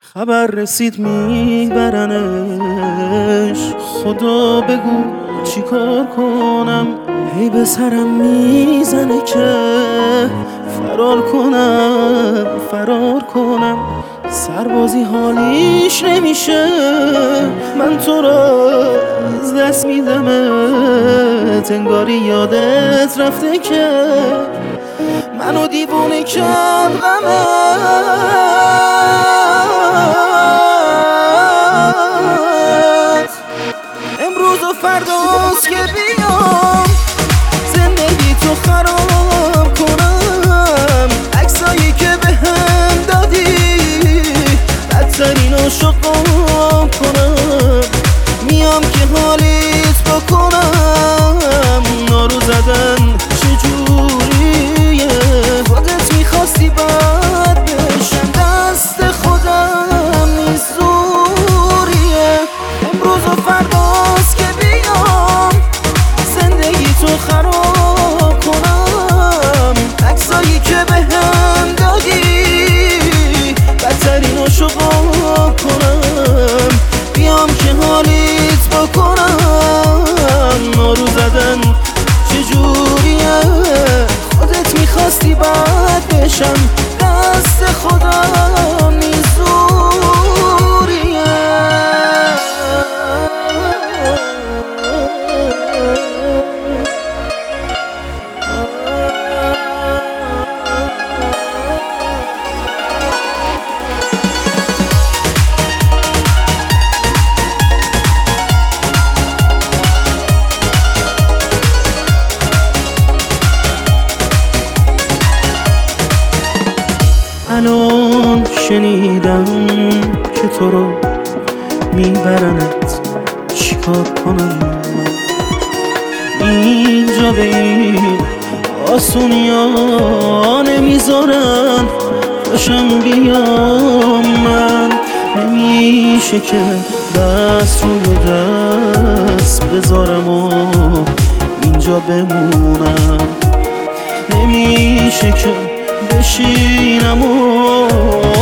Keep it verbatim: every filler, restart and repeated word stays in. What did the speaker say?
خبر رسید میبرنش، خدا بگو چی کار کنم. هی به سرم میزنه که فرار کنم فرار کنم. سربازی حالیش نمیشه، من تو را از دست میدمت. انگاری یادت رفته که منو دیوونه کرد غمت. امروز و فرداست که بیام زندگی تو خراب کنم. عکسایی که به هم دادی بدترین عاشقام کنم. میام که حالیت بکنم. نارو زدن چجوریه؟ خودت میخواستی بد بشم، دست خودم نیست زوریه. امروز و فرداست که بیام زندگی تو خراب کنم. عکسایی که به هم دادی بدترین عاشقام کنم. بیام که حالیت بکنم. نارو زدن چجوریه؟ خودت میخواستی بد بشم، دست خودم نیست زوریه. الان شنیدم که تو رو میبرنت، چیکار کنم؟ اینجا به این آسونی ها نمیذارن باشم بیام من. نمیشه که دست روی دست بذارم و اینجا بمونم. نمیشه که بشینم و